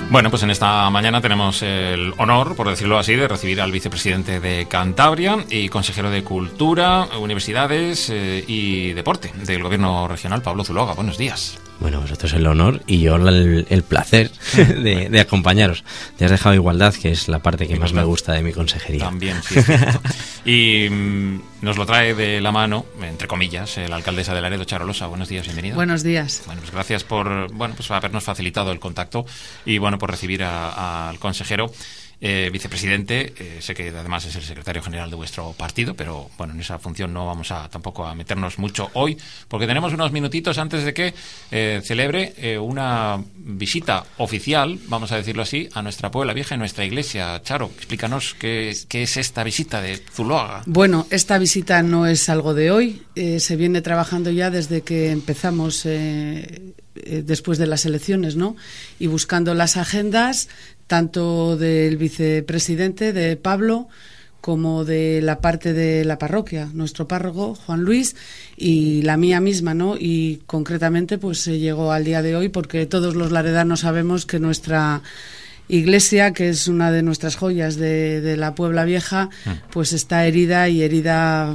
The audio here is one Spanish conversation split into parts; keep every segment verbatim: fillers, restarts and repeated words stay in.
Bueno, pues en esta mañana tenemos el honor, por decirlo así, de recibir al vicepresidente de Cantabria y consejero de Cultura, Universidades eh, y Deporte del Gobierno Regional, Pablo Zuloaga. Buenos días. Bueno, vosotros el honor y yo el, el placer de, de acompañaros. Te has dejado igualdad, que es la parte que más me gusta de mi consejería. También, sí, es cierto. Y mm, nos lo trae de la mano, entre comillas, la alcaldesa de Laredo, Charo Losa. Buenos días, bienvenida. Buenos días. Bueno, pues gracias por bueno pues habernos facilitado el contacto y bueno por recibir al consejero. Eh, vicepresidente, eh, sé que además es el secretario general de vuestro partido, pero bueno, en esa función no vamos a tampoco a meternos mucho hoy, porque tenemos unos minutitos antes de que eh, celebre eh, una visita oficial, vamos a decirlo así, a nuestra Puebla Vieja y nuestra iglesia. Charo, explícanos qué, qué es esta visita de Zuloaga. Bueno, esta visita no es algo de hoy, eh, se viene trabajando ya desde que empezamos eh, eh, después de las elecciones, ¿no? Y buscando las agendas tanto del vicepresidente, de Pablo, como de la parte de la parroquia, nuestro párroco, Juan Luis, y la mía misma, ¿no? Y concretamente, pues se llegó al día de hoy porque todos los laredanos sabemos que nuestra iglesia, que es una de nuestras joyas de, de la Puebla Vieja, pues está herida y herida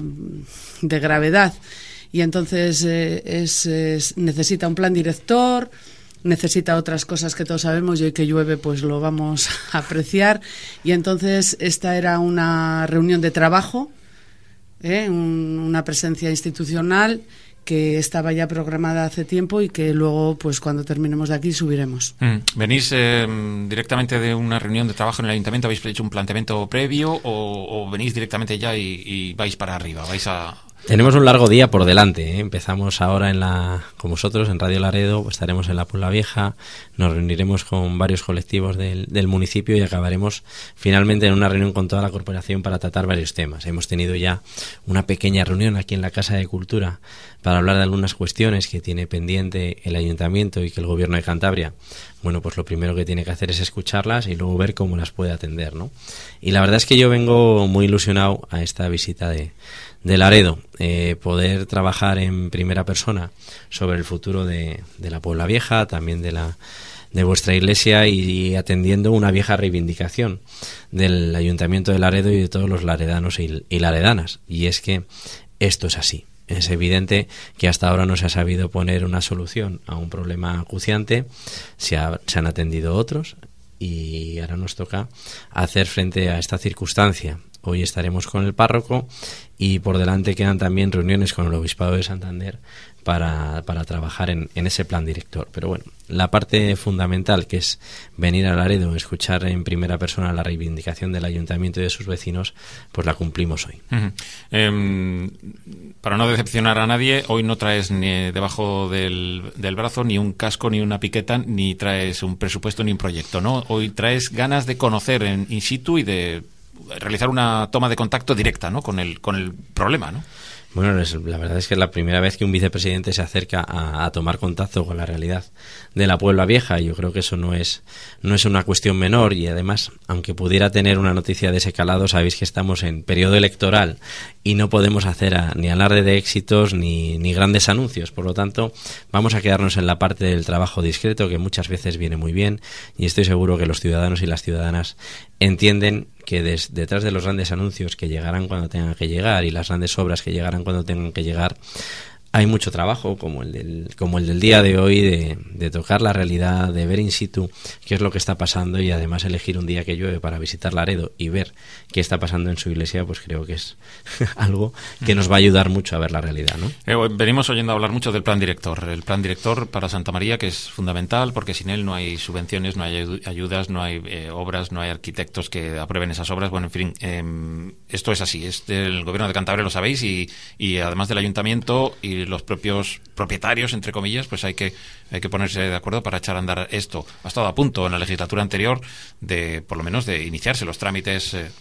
de gravedad. Y entonces eh, es, es, necesita un plan director, necesita otras cosas que todos sabemos y hoy que llueve pues lo vamos a apreciar. Y entonces esta era una reunión de trabajo, ¿eh? Un, una presencia institucional que estaba ya programada hace tiempo y que luego pues cuando terminemos de aquí subiremos. Mm. ¿Venís eh, directamente de una reunión de trabajo en el ayuntamiento? ¿Habéis hecho un planteamiento previo o, o venís directamente ya y, y vais para arriba? ¿Vais a...? Tenemos un largo día por delante, ¿eh? Empezamos ahora en la, con vosotros en Radio Laredo, pues estaremos en la Puebla Vieja, nos reuniremos con varios colectivos del, del municipio y acabaremos finalmente en una reunión con toda la corporación para tratar varios temas. Hemos tenido ya una pequeña reunión aquí en la Casa de Cultura para hablar de algunas cuestiones que tiene pendiente el ayuntamiento y que el Gobierno de Cantabria, bueno, pues lo primero que tiene que hacer es escucharlas y luego ver cómo las puede atender, ¿no? Y la verdad es que yo vengo muy ilusionado a esta visita de de Laredo, eh, poder trabajar en primera persona sobre el futuro de, de la Puebla Vieja, también de la de vuestra iglesia y, y atendiendo una vieja reivindicación del Ayuntamiento de Laredo y de todos los laredanos y, y laredanas. Y es que esto es así. Es evidente que hasta ahora no se ha sabido poner una solución a un problema acuciante, se, ha, se han atendido otros y ahora nos toca hacer frente a esta circunstancia. Hoy estaremos con el párroco y por delante quedan también reuniones con el Obispado de Santander para, para trabajar en, en ese plan director. Pero bueno, la parte fundamental, que es venir a Laredo, escuchar en primera persona la reivindicación del ayuntamiento y de sus vecinos, pues la cumplimos hoy. Uh-huh. Eh, para no decepcionar a nadie, hoy no traes ni debajo del, del brazo ni un casco, ni una piqueta, ni traes un presupuesto, ni un proyecto, ¿no? Hoy traes ganas de conocer en in situ y de realizar una toma de contacto directa, ¿no? con el con el problema, ¿no? Bueno, es, la verdad es que es la primera vez que un vicepresidente se acerca a, a tomar contacto con la realidad de la Puebla Vieja. Yo creo que eso no es no es una cuestión menor y además, aunque pudiera tener una noticia de ese calado, sabéis que estamos en periodo electoral y no podemos hacer a, ni alarde de éxitos ni, ni grandes anuncios. Por lo tanto, vamos a quedarnos en la parte del trabajo discreto, que muchas veces viene muy bien, y estoy seguro que los ciudadanos y las ciudadanas entienden que des, detrás de los grandes anuncios que llegarán cuando tengan que llegar y las grandes obras que llegarán cuando tengan que llegar, hay mucho trabajo, como el del, como el del día de hoy, de, de tocar la realidad, de ver in situ qué es lo que está pasando y además elegir un día que llueve para visitar Laredo y ver qué está pasando en su iglesia, pues creo que es algo que nos va a ayudar mucho a ver la realidad, ¿no? Eh, venimos oyendo hablar mucho del plan director, el plan director para Santa María, que es fundamental porque sin él no hay subvenciones, no hay ayudas, no hay eh, obras, no hay arquitectos que aprueben esas obras. Bueno, en fin, eh, esto es así, es del Gobierno de Cantabria, lo sabéis, y, y además del Ayuntamiento y los propios propietarios, entre comillas, pues hay que hay que ponerse de acuerdo para echar a andar esto. Ha estado a punto en la legislatura anterior de, por lo menos, de iniciarse los trámites eh,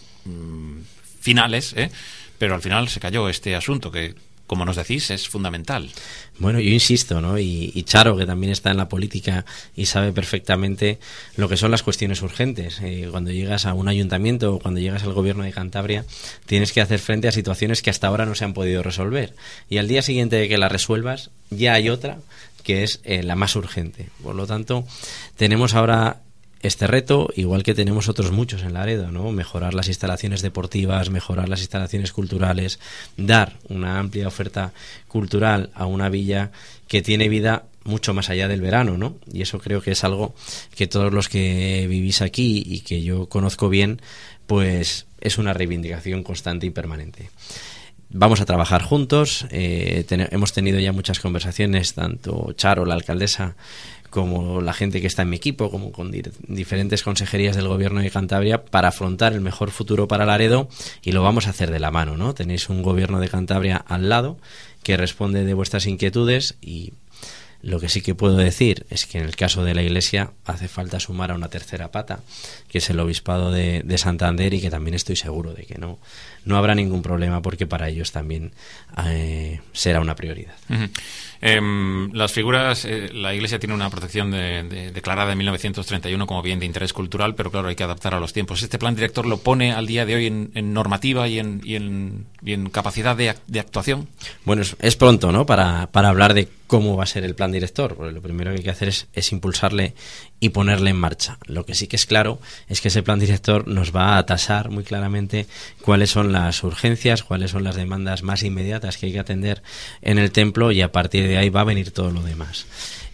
finales, ¿eh? Pero al final se cayó este asunto que, como nos decís, es fundamental. Bueno, yo insisto, ¿no? Y, y Charo, que también está en la política y sabe perfectamente lo que son las cuestiones urgentes. Eh, cuando llegas a un ayuntamiento o cuando llegas al Gobierno de Cantabria, tienes que hacer frente a situaciones que hasta ahora no se han podido resolver. Y al día siguiente de que las resuelvas, ya hay otra que es eh, la más urgente. Por lo tanto, tenemos ahora este reto, igual que tenemos otros muchos en Laredo, ¿no? Mejorar las instalaciones deportivas, mejorar las instalaciones culturales, dar una amplia oferta cultural a una villa que tiene vida mucho más allá del verano, ¿no? Y eso creo que es algo que todos los que vivís aquí y que yo conozco bien, pues es una reivindicación constante y permanente. Vamos a trabajar juntos, eh, ten- hemos tenido ya muchas conversaciones, tanto Charo, la alcaldesa, como la gente que está en mi equipo, como con di- diferentes consejerías del Gobierno de Cantabria, para afrontar el mejor futuro para Laredo, y lo vamos a hacer de la mano, ¿no? Tenéis un Gobierno de Cantabria al lado que responde de vuestras inquietudes, y lo que sí que puedo decir es que en el caso de la Iglesia hace falta sumar a una tercera pata, que es el Obispado de, de Santander, y que también estoy seguro de que no, no habrá ningún problema, porque para ellos también eh, será una prioridad. Uh-huh. Eh, las figuras, eh, la Iglesia tiene una protección de, de, declarada en mil novecientos treinta y uno como bien de interés cultural, pero claro, hay que adaptar a los tiempos. ¿Este plan director lo pone al día de hoy en, en normativa y en, y en, y en capacidad de, de actuación? Bueno, es, es pronto, ¿no?, para, para hablar de cómo va a ser el plan director, porque lo primero que hay que hacer es, es impulsarle y ponerle en marcha. Lo que sí que es claro es que ese plan director nos va a tasar muy claramente cuáles son las urgencias, cuáles son las demandas más inmediatas que hay que atender en el templo, y a partir de ahí va a venir todo lo demás.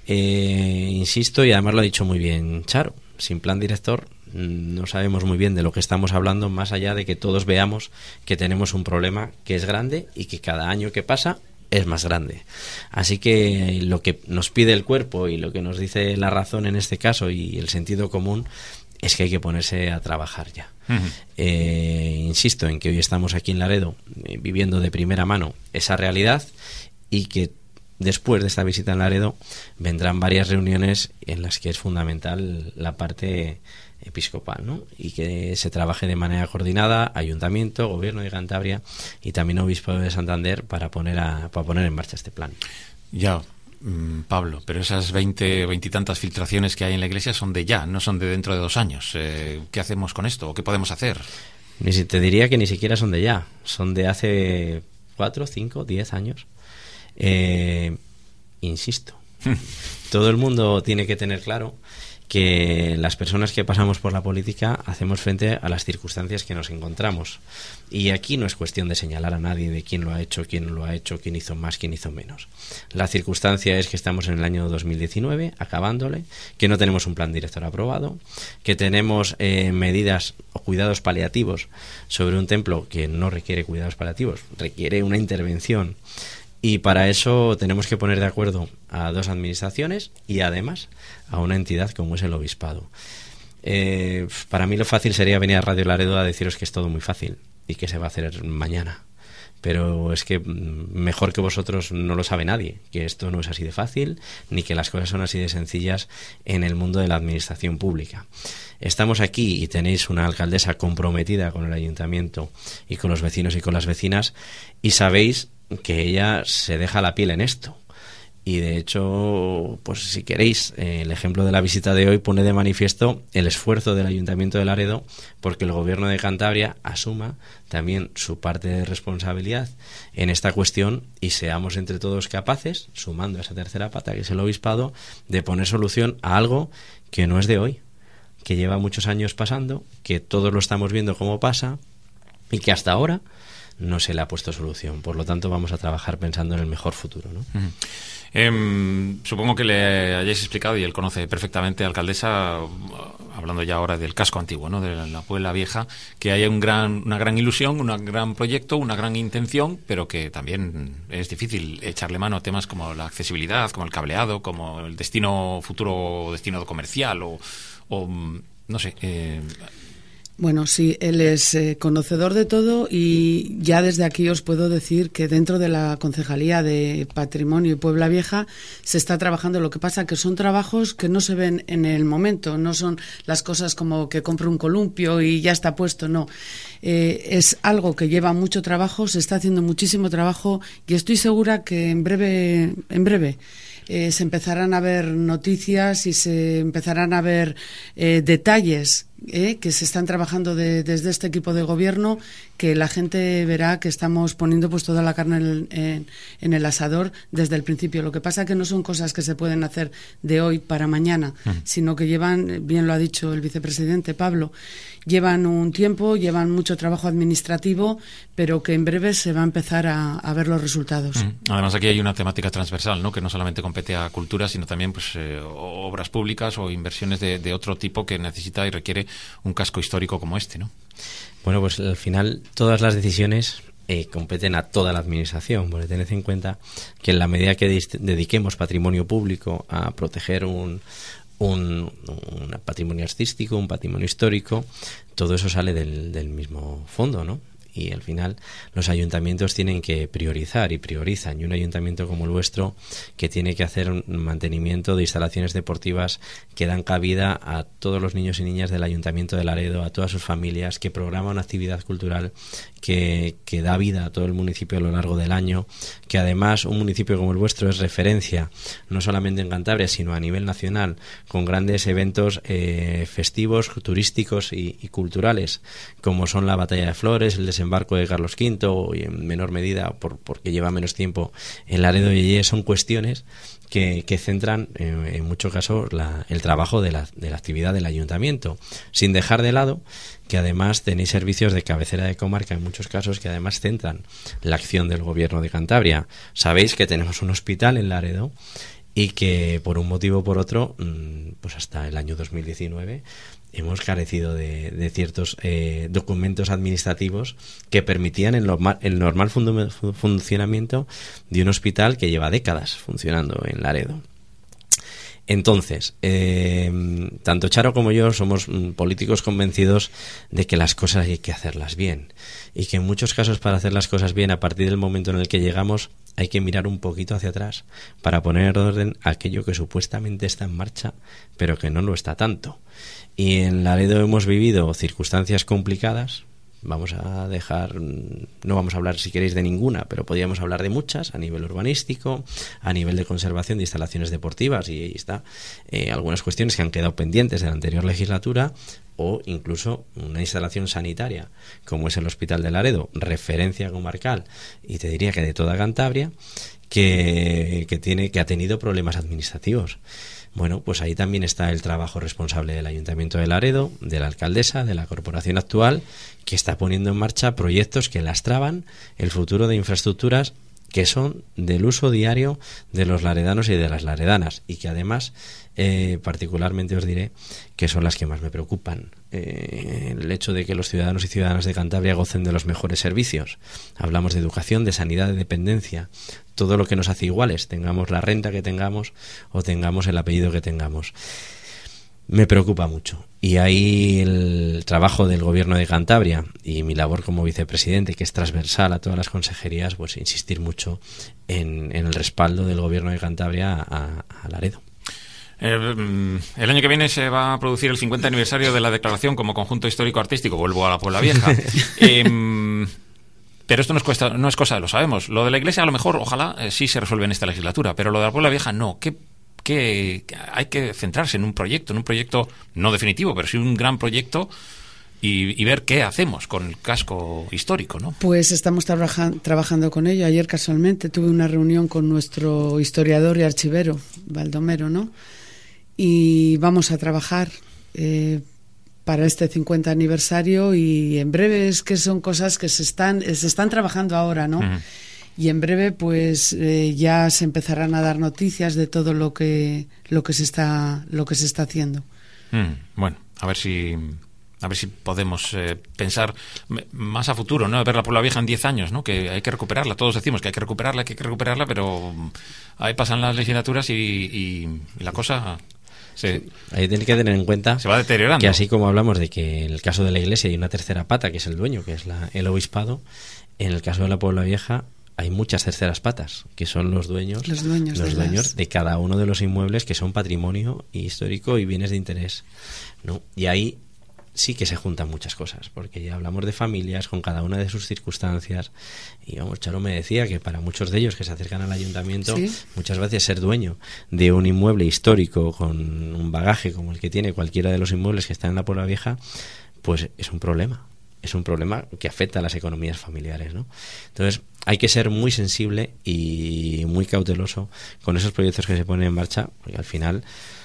Eh, insisto, y además lo ha dicho muy bien Charo, sin plan director no sabemos muy bien de lo que estamos hablando, más allá de que todos veamos que tenemos un problema que es grande y que cada año que pasa es más grande. Así que lo que nos pide el cuerpo y lo que nos dice la razón en este caso y el sentido común es que hay que ponerse a trabajar ya. Uh-huh. Eh, insisto en que hoy estamos aquí en Laredo eh, viviendo de primera mano esa realidad, y que después de esta visita en Laredo vendrán varias reuniones en las que es fundamental la parte episcopal, ¿no? Y que se trabaje de manera coordinada, Ayuntamiento, Gobierno de Cantabria y también Obispado de Santander, para poner a, para poner en marcha este plan. Ya, mmm, Pablo, pero esas veinte, veintitantas filtraciones que hay en la Iglesia son de ya, no son de dentro de dos años. Eh, ¿Qué hacemos con esto? ¿O qué podemos hacer? Ni si, te diría que ni siquiera son de ya, son de hace cuatro, cinco, diez años. Eh, insisto, todo el mundo tiene que tener claro que las personas que pasamos por la política hacemos frente a las circunstancias que nos encontramos, y aquí no es cuestión de señalar a nadie de quién lo ha hecho, quién no lo ha hecho, quién hizo más, quién hizo menos. La circunstancia es que estamos en el año dos mil diecinueve, acabándole, que no tenemos un plan director aprobado, que tenemos eh, medidas o cuidados paliativos sobre un templo que no requiere cuidados paliativos, requiere una intervención. Y para eso tenemos que poner de acuerdo a dos administraciones y además a una entidad como es el Obispado. Eh, para mí lo fácil sería venir a Radio Laredo a deciros que es todo muy fácil y que se va a hacer mañana. Pero es que mejor que vosotros no lo sabe nadie, que esto no es así de fácil, ni que las cosas son así de sencillas en el mundo de la administración pública. Estamos aquí y tenéis una alcaldesa comprometida con el ayuntamiento y con los vecinos y con las vecinas, y sabéis que ella se deja la piel en esto. Y de hecho, pues si queréis, eh, el ejemplo de la visita de hoy pone de manifiesto el esfuerzo del Ayuntamiento de Laredo porque el Gobierno de Cantabria asuma también su parte de responsabilidad en esta cuestión, y seamos entre todos capaces, sumando a esa tercera pata que es el Obispado, de poner solución a algo que no es de hoy, que lleva muchos años pasando, que todos lo estamos viendo cómo pasa y que hasta ahora no se le ha puesto solución. Por lo tanto, vamos a trabajar pensando en el mejor futuro, ¿no? Uh-huh. Eh, supongo que le hayáis explicado, y él conoce perfectamente, alcaldesa, hablando ya ahora del casco antiguo, ¿no?, de la Puebla Vieja, que hay un gran, una gran ilusión, un gran proyecto, una gran intención, pero que también es difícil echarle mano a temas como la accesibilidad, como el cableado, como el destino futuro, destino comercial o, o no sé... Eh, Bueno, sí, él es eh, conocedor de todo, y ya desde aquí os puedo decir que dentro de la Concejalía de Patrimonio y Puebla Vieja se está trabajando. Lo que pasa que son trabajos que no se ven en el momento, no son las cosas como que compro un columpio y ya está puesto, no. Eh, es algo que lleva mucho trabajo, se está haciendo muchísimo trabajo, y estoy segura que en breve, en breve, Eh, se empezarán a ver noticias y se empezarán a ver eh, detalles eh, que se están trabajando de, desde este equipo de gobierno, que la gente verá que estamos poniendo pues toda la carne en, en, en el asador desde el principio. Lo que pasa que no son cosas que se pueden hacer de hoy para mañana, uh-huh. sino que llevan, bien lo ha dicho el vicepresidente Pablo, llevan un tiempo, llevan mucho trabajo administrativo, pero que en breve se va a empezar a, a ver los resultados. Uh-huh. Además, aquí hay una temática transversal, ¿no?, que no solamente compete a cultura, sino también pues eh, obras públicas o inversiones de, de otro tipo que necesita y requiere un casco histórico como este, ¿no? Bueno, pues al final todas las decisiones eh, competen a toda la administración. Bueno, tened en cuenta que en la medida que dist- dediquemos patrimonio público a proteger un Un, un patrimonio artístico, un patrimonio histórico, todo eso sale del, del mismo fondo, ¿no? Y al final los ayuntamientos tienen que priorizar y priorizan, y un ayuntamiento como el vuestro, que tiene que hacer un mantenimiento de instalaciones deportivas que dan cabida a todos los niños y niñas del Ayuntamiento de Laredo, a todas sus familias, que programa una actividad cultural que, que da vida a todo el municipio a lo largo del año, que además un municipio como el vuestro es referencia no solamente en Cantabria sino a nivel nacional, con grandes eventos eh, festivos, turísticos y, y culturales, como son la Batalla de Flores, el desembarco de Carlos Quinto, y en menor medida por, porque lleva menos tiempo en Laredo y Yeye. Son cuestiones que, que centran en, en muchos casos la, el trabajo de la, de la actividad del ayuntamiento, sin dejar de lado que además tenéis servicios de cabecera de comarca en muchos casos que además centran la acción del gobierno de Cantabria. Sabéis que tenemos un hospital en Laredo y que por un motivo o por otro, pues hasta el año dos mil diecinueve hemos carecido de, de ciertos eh, documentos administrativos que permitían el normal, el normal fun- funcionamiento de un hospital que lleva décadas funcionando en Laredo. Entonces, eh, tanto Charo como yo somos mm, políticos convencidos de que las cosas hay que hacerlas bien, y que en muchos casos para hacer las cosas bien, a partir del momento en el que llegamos, hay que mirar un poquito hacia atrás para poner en orden aquello que supuestamente está en marcha, pero que no lo está tanto. Y en Laredo hemos vivido circunstancias complicadas. Vamos a dejar, no vamos a hablar si queréis de ninguna, pero podríamos hablar de muchas a nivel urbanístico, a nivel de conservación de instalaciones deportivas, y ahí está eh, algunas cuestiones que han quedado pendientes de la anterior legislatura, o incluso una instalación sanitaria como es el Hospital de Laredo, referencia comarcal y te diría que de toda Cantabria, que, que tiene que ha tenido problemas administrativos. Bueno, pues ahí también está el trabajo responsable del Ayuntamiento de Laredo, de la alcaldesa, de la corporación actual, que está poniendo en marcha proyectos que lastraban el futuro de infraestructuras que son del uso diario de los laredanos y de las laredanas, y que además eh, particularmente os diré que son las que más me preocupan. Eh, el hecho de que los ciudadanos y ciudadanas de Cantabria gocen de los mejores servicios. Hablamos de educación, de sanidad, de dependencia, todo lo que nos hace iguales, tengamos la renta que tengamos o tengamos el apellido que tengamos. Me preocupa mucho, y ahí el trabajo del Gobierno de Cantabria y mi labor como vicepresidente, que es transversal a todas las consejerías, pues insistir mucho en, en el respaldo del Gobierno de Cantabria a, a Laredo. Eh, el año que viene se va a producir el cincuenta aniversario de la declaración como conjunto histórico-artístico. Vuelvo a la Puebla Vieja. eh, Pero esto no es, cuesta, no es cosa, lo sabemos. Lo de la iglesia a lo mejor, ojalá, eh, sí se resuelve en esta legislatura, pero lo de la Puebla Vieja no. ¿Qué que hay que centrarse en un proyecto, en un proyecto no definitivo, pero sí un gran proyecto, y, y ver qué hacemos con el casco histórico, ¿no? Pues estamos trabaja- trabajando con ello. Ayer casualmente tuve una reunión con nuestro historiador y archivero, Baldomero, ¿no? Y vamos a trabajar eh, para este cincuenta aniversario, y en breve es que son cosas que se están, se están trabajando ahora, ¿no? Uh-huh. Y en breve pues eh, ya se empezarán a dar noticias de todo lo que lo que se está lo que se está haciendo. Mm, bueno, a ver si a ver si podemos eh, pensar más a futuro, ¿no? Ver la Puebla Vieja en diez años, ¿no? Que hay que recuperarla. Todos decimos que hay que recuperarla, que hay que recuperarla, pero ahí pasan las legislaturas y, y, y la cosa se, ahí tiene que tener en cuenta se va deteriorando. Que así como hablamos de que en el caso de la iglesia hay una tercera pata, que es el dueño, que es la, el obispado, en el caso de la Puebla Vieja hay muchas terceras patas, que son los dueños, los dueños, los de, dueños las... de cada uno de los inmuebles que son patrimonio histórico y bienes de interés, ¿no? Y ahí sí que se juntan muchas cosas, porque ya hablamos de familias con cada una de sus circunstancias, y vamos, Charo me decía que para muchos de ellos que se acercan al ayuntamiento, ¿sí?, muchas veces ser dueño de un inmueble histórico con un bagaje como el que tiene cualquiera de los inmuebles que están en la Puebla Vieja, pues es un problema. Es un problema que afecta a las economías familiares, ¿no? Entonces, hay que ser muy sensible y muy cauteloso con esos proyectos que se ponen en marcha, porque al final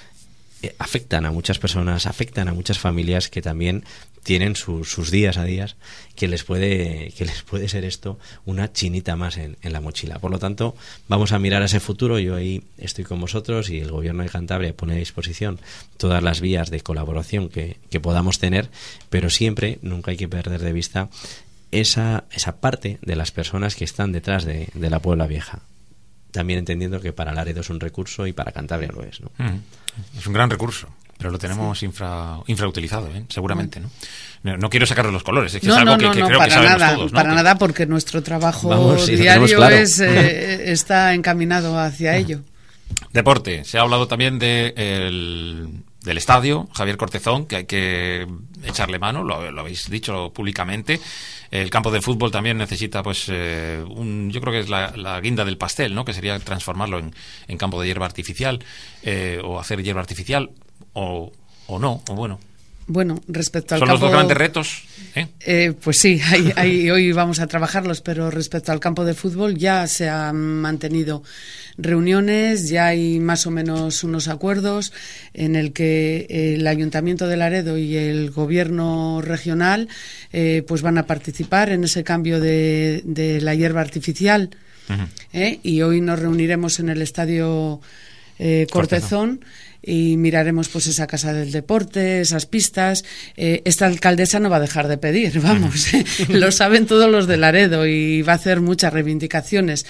eh, afectan a muchas personas, afectan a muchas familias que también tienen su, sus días a días, que les puede que les puede ser esto una chinita más en, en la mochila. Por lo tanto, vamos a mirar a ese futuro. Yo ahí estoy con vosotros y el Gobierno de Cantabria pone a disposición todas las vías de colaboración que, que podamos tener, pero siempre, nunca hay que perder de vista esa, esa parte de las personas que están detrás de, de la Puebla Vieja. También entendiendo que para Laredo es un recurso y para Cantabria lo es, ¿no? Mm, es un gran recurso, pero lo tenemos sí. infra, infrautilizado, ¿eh? Seguramente, ¿no? ¿no? No quiero sacarle los colores, es que no, es algo no, que, no, que no, creo para que sabemos nada, todos, ¿no? Para que... nada, porque nuestro trabajo Vamos, sí, diario claro. es, eh, está encaminado hacia ello. Deporte, se ha hablado también de el, del estadio, Javier Cortezón, que hay que echarle mano, lo, lo habéis dicho públicamente. El campo de fútbol también necesita, pues, eh, un, yo creo que es la, la guinda del pastel, ¿no? Que sería transformarlo en, en campo de hierba artificial, eh, o hacer hierba artificial, o, o no, o bueno. Bueno, respecto al ¿Son campo... los dos grandes retos? ¿eh? Eh, pues sí, ahí, ahí hoy vamos a trabajarlos, pero respecto al campo de fútbol ya se han mantenido reuniones, ya hay más o menos unos acuerdos en el que el Ayuntamiento de Laredo y el Gobierno regional eh, pues van a participar en ese cambio de, de la hierba artificial. Uh-huh. ¿eh? Y hoy nos reuniremos en el Estadio eh, Cortezón. Cortezón. Y miraremos pues esa casa del deporte, esas pistas. Eh, esta alcaldesa no va a dejar de pedir, vamos, eh, lo saben todos los de Laredo y va a hacer muchas reivindicaciones.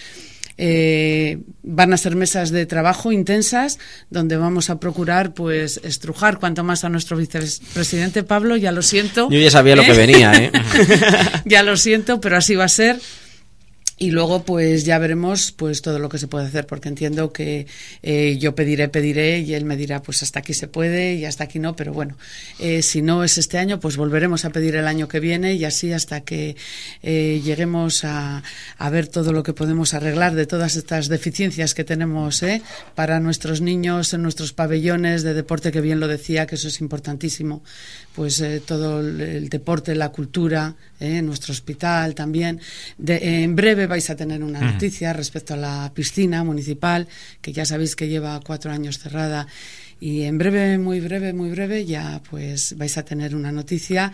Eh, van a ser mesas de trabajo intensas donde vamos a procurar pues estrujar cuanto más a nuestro vicepresidente Pablo, ya lo siento. Yo ya sabía ¿eh? lo que venía, ¿eh? Ya lo siento, pero así va a ser. Y luego pues ya veremos pues todo lo que se puede hacer, porque entiendo que eh, yo pediré, pediré y él me dirá pues hasta aquí se puede y hasta aquí no, pero bueno, eh, si no es este año pues volveremos a pedir el año que viene y así hasta que eh, lleguemos a, a ver todo lo que podemos arreglar de todas estas deficiencias que tenemos eh, para nuestros niños en nuestros pabellones de deporte, que bien lo decía, que eso es importantísimo, pues eh, todo el, el deporte, la cultura, eh, nuestro hospital también. De, eh, en breve vais a tener una noticia respecto a la piscina municipal, que ya sabéis que lleva cuatro años cerrada, y en breve, muy breve, muy breve, ya pues vais a tener una noticia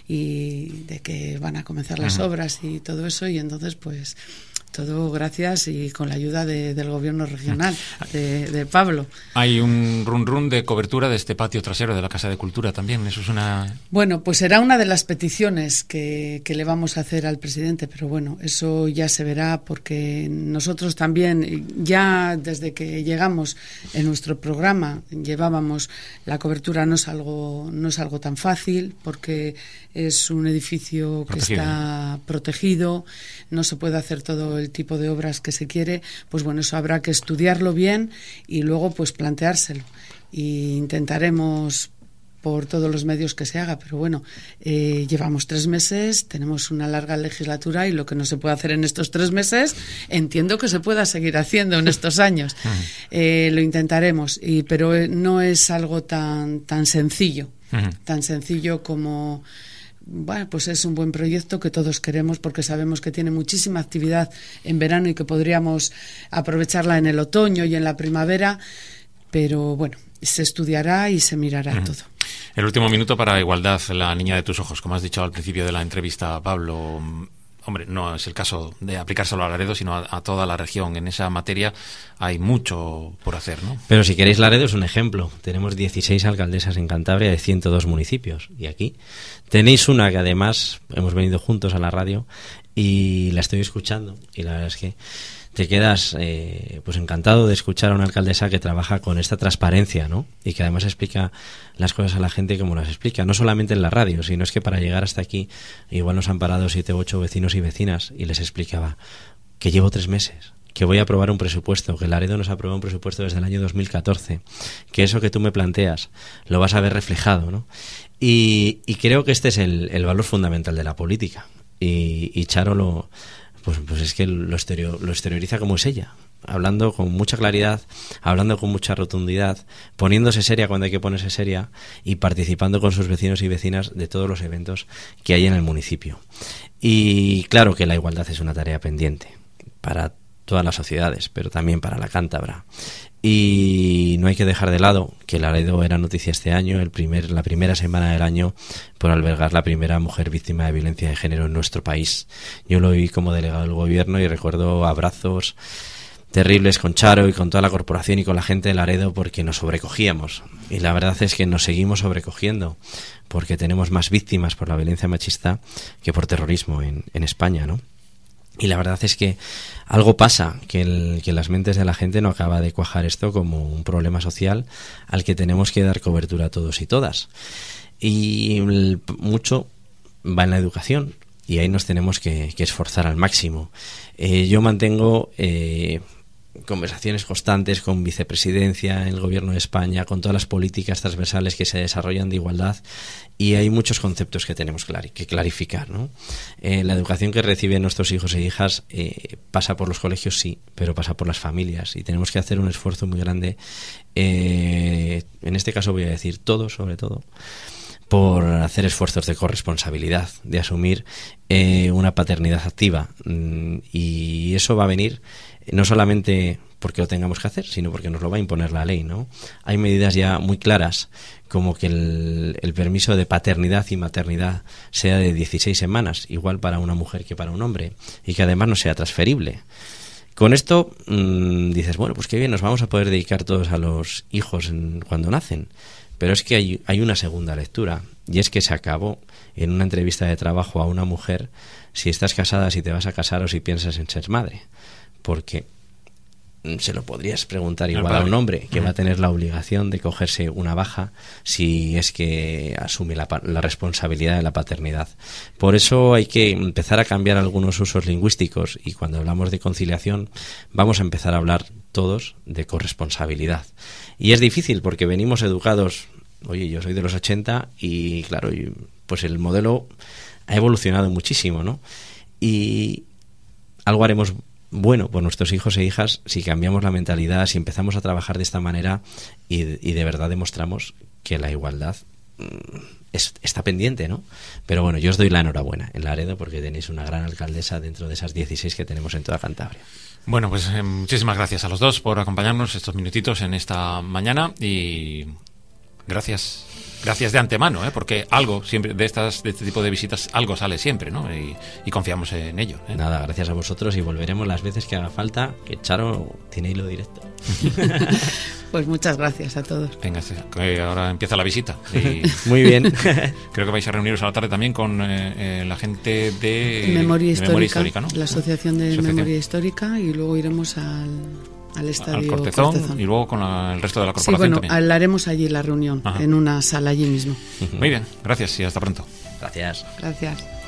y de que van a comenzar las uh-huh. obras y todo eso, y entonces pues todo gracias y con la ayuda de, del Gobierno regional, de, de Pablo. Hay un run run de cobertura de este patio trasero de la Casa de Cultura también, eso es una... Bueno, pues será una de las peticiones que, que le vamos a hacer al presidente, pero bueno, eso ya se verá, porque nosotros también, ya desde que llegamos en nuestro programa, llevábamos la cobertura, no es algo, no es algo tan fácil, porque es un edificio que protegido. Está protegido, no se puede hacer todo el tipo de obras que se quiere, pues bueno, eso habrá que estudiarlo bien y luego pues planteárselo. Y intentaremos por todos los medios que se haga, pero bueno, eh, llevamos tres meses, tenemos una larga legislatura y lo que no se puede hacer en estos tres meses, entiendo que se pueda seguir haciendo en estos años. Eh, lo intentaremos, y, pero no es algo tan, tan sencillo, uh-huh. tan sencillo como... Bueno, pues es un buen proyecto que todos queremos, porque sabemos que tiene muchísima actividad en verano y que podríamos aprovecharla en el otoño y en la primavera, pero bueno, se estudiará y se mirará uh-huh. todo. El último minuto para Igualdad, la niña de tus ojos, como has dicho al principio de la entrevista, Pablo. Hombre, no es el caso de aplicárselo a Laredo, sino a, a toda la región. En esa materia hay mucho por hacer, ¿no? Pero si queréis, Laredo es un ejemplo. Tenemos dieciséis alcaldesas en Cantabria de ciento dos municipios. Y aquí tenéis una que además hemos venido juntos a la radio y la estoy escuchando. Y la verdad es que te quedas eh, pues encantado de escuchar a una alcaldesa que trabaja con esta transparencia, ¿no? Y que además explica las cosas a la gente como las explica, no solamente en la radio, sino es que para llegar hasta aquí igual nos han parado siete u ocho vecinos y vecinas y les explicaba que llevo tres meses, que voy a aprobar un presupuesto, que Laredo nos ha aprobado un presupuesto desde el año dos mil catorce, que eso que tú me planteas lo vas a ver reflejado, ¿no? Y, y creo que este es el, el valor fundamental de la política. Y, y Charo lo, pues, pues es que lo, exterior, lo exterioriza como es ella, hablando con mucha claridad, hablando con mucha rotundidad, poniéndose seria cuando hay que ponerse seria y participando con sus vecinos y vecinas de todos los eventos que hay en el municipio. Y claro que la igualdad es una tarea pendiente para todas las sociedades, pero también para la cántabra. Y no hay que dejar de lado que Laredo era noticia este año, el primer, la primera semana del año, por albergar la primera mujer víctima de violencia de género en nuestro país. Yo lo viví como delegado del gobierno y recuerdo abrazos terribles con Charo y con toda la corporación y con la gente de Laredo, porque nos sobrecogíamos. Y la verdad es que nos seguimos sobrecogiendo, porque tenemos más víctimas por la violencia machista que por terrorismo en, en España, ¿no? Y la verdad es que algo pasa, que, el, que en las mentes de la gente no acaba de cuajar esto como un problema social al que tenemos que dar cobertura a todos y todas. Y el, mucho va en la educación, y ahí nos tenemos que, que esforzar al máximo. Eh, yo mantengo eh, conversaciones constantes con vicepresidencia, el gobierno de España, con todas las políticas transversales que se desarrollan de igualdad, y hay muchos conceptos que tenemos clari- que clarificar, ¿no? Eh, la educación que reciben nuestros hijos e hijas eh, pasa por los colegios, sí, pero pasa por las familias, y tenemos que hacer un esfuerzo muy grande, eh, en este caso voy a decir todos, sobre todo, por hacer esfuerzos de corresponsabilidad, de asumir eh, una paternidad activa, mm, y eso va a venir no solamente porque lo tengamos que hacer, sino porque nos lo va a imponer la ley, ¿no? Hay medidas ya muy claras, como que el, el permiso de paternidad y maternidad sea de dieciséis semanas, igual para una mujer que para un hombre, y que además no sea transferible. Con esto mmm, dices, bueno, pues qué bien, nos vamos a poder dedicar todos a los hijos en, cuando nacen. Pero es que hay, hay una segunda lectura, y es que se acabó en una entrevista de trabajo a una mujer si estás casada, si te vas a casar o si piensas en ser madre. Porque se lo podrías preguntar igual a un hombre que va a tener la obligación de cogerse una baja si es que asume la, la responsabilidad de la paternidad. Por eso hay que empezar a cambiar algunos usos lingüísticos, y cuando hablamos de conciliación vamos a empezar a hablar todos de corresponsabilidad. Y es difícil porque venimos educados, oye, yo soy de los ochenta y claro, pues el modelo ha evolucionado muchísimo, ¿no? Y algo haremos bueno por nuestros hijos e hijas si cambiamos la mentalidad, si empezamos a trabajar de esta manera y, y de verdad demostramos que la igualdad mmm, es, está pendiente, ¿no? Pero bueno, yo os doy la enhorabuena en Laredo porque tenéis una gran alcaldesa dentro de esas dieciséis que tenemos en toda Cantabria. Bueno, pues eh, muchísimas gracias a los dos por acompañarnos estos minutitos en esta mañana, y gracias gracias de antemano, ¿eh? Porque algo siempre de estas de este tipo de visitas algo sale siempre, ¿no? Y, y confiamos en ello, ¿eh? Nada, gracias a vosotros, y volveremos las veces que haga falta, que Charo tiene hilo directo. Pues muchas gracias a todos. Venga, que ahora empieza la visita. Y muy bien. Creo que vais a reuniros a la tarde también con eh, eh, la gente de Memoria Histórica, Memoria Histórica, ¿no? La Asociación de Asociación. Memoria Histórica, y luego iremos al... al estadio al Cortezón, Cortezón. Y luego con la, el resto de la corporación. Sí, bueno, también. haremos allí la reunión. Ajá. En una sala allí mismo. Muy bien, gracias y hasta pronto. Gracias. Gracias.